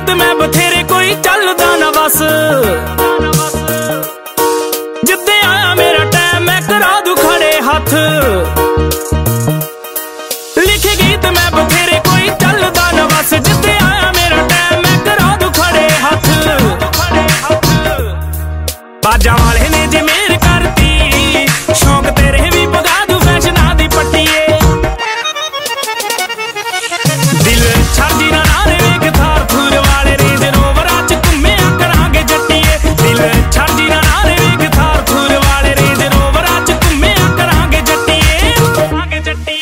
गीत मैं बथेरे कोई चलदा ना बस, जिद्दे आया मेरा टाइम मैं करा दूं खड़े हाथ। लिखे गीत मैं बथेरे कोई चलदा ना बस, जिद्दे आया मेरा टाइम मैं करा दूं खड़े हाथ। बाजा वाले ने जे मेर करती, शौक तेरे भी पगा दूं फैशना दी पट्टीए। दिल छाजी ना नारे वेख थार थूर वाले रेंज रोवरा च घुम्मिया करांगे जट्टीए। दिल छाजी ना नारे वेख थार थूर वाले रेंज रोवरा च घुम्मिया करांगे जट्टीए, करांगे जट्टीए।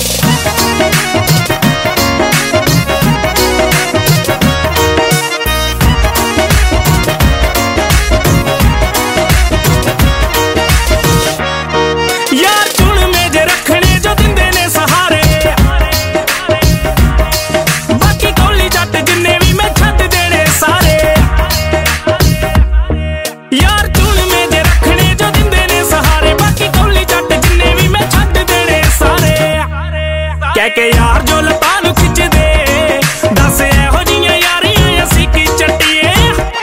कह के यार जो लता नू खिच दे, दस एहो जियां यारियां असीं की चट्टीए।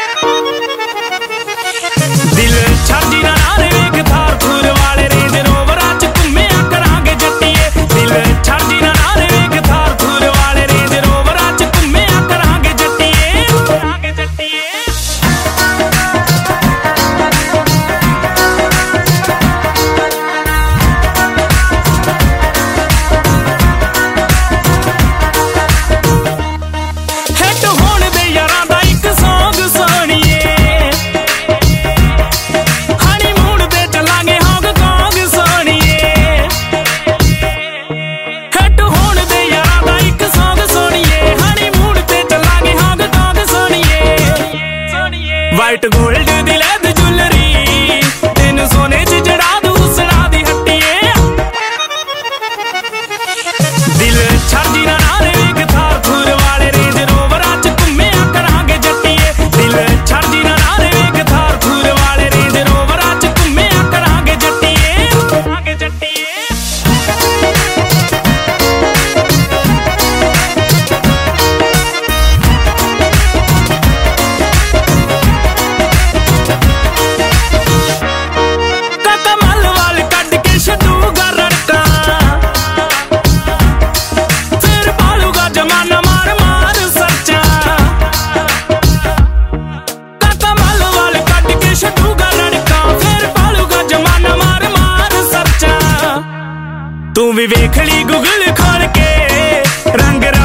दिल छाजी ना नारे वेख थार थूर वाले रेंज रोवरा च घुम्मिया करांगे जट्टीए। दिल छाजी ना नारे वेख थार थूर वाले रेंज रोवरा च घुम्मिया करांगे जट्टीए, करांगे जट्टीए। वाइट गोल्ड दी लैद ज्वेलरी, तेन सोने च जड़ा दूं सड़ा दी हट्टीए। दिल छाजी ना नारे वेख थार थूर वाले रेंज रोवरा च घुम्मिया करांगे जट्टीए। दिल छाजी ना नारे वेख थार थूर वाले रेंज रोवरा च घुम्मिया करांगे जट्टीए, करांगे जट्टीए। तू भी वेख ली गूगल खोल के रंग